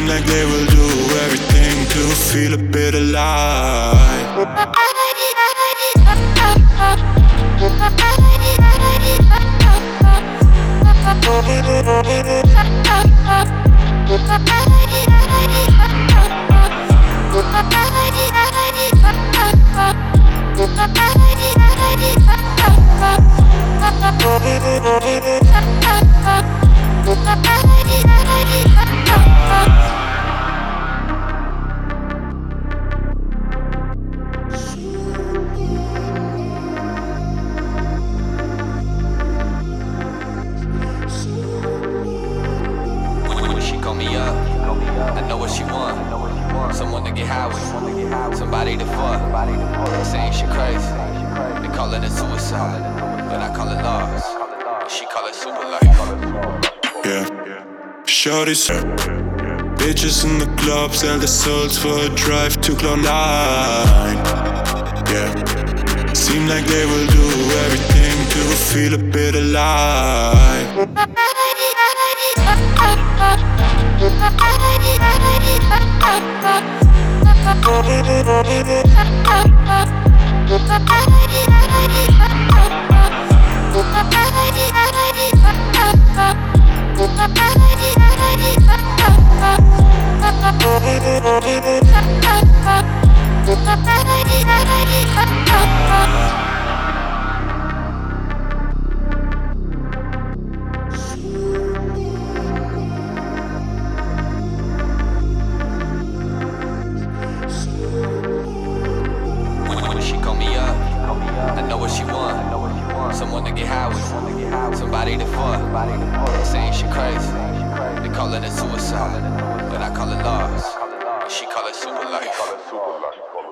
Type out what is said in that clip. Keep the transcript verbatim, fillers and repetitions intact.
like they will do everything to feel a bit alive. Me up, I know what she want. Someone to get high with, somebody to fuck. Saying she crazy, they callin' it suicide, but I call it loss. She call it super life. Yeah, shorty said, bitches in the club sell their souls for a drive to Cloud nine. Yeah, seem like they will do everything to feel a bit alive. I know what she want. Someone to get high with, somebody to fuck. Saying she crazy, they callin' it suicide, but I call it loss. She call it super life.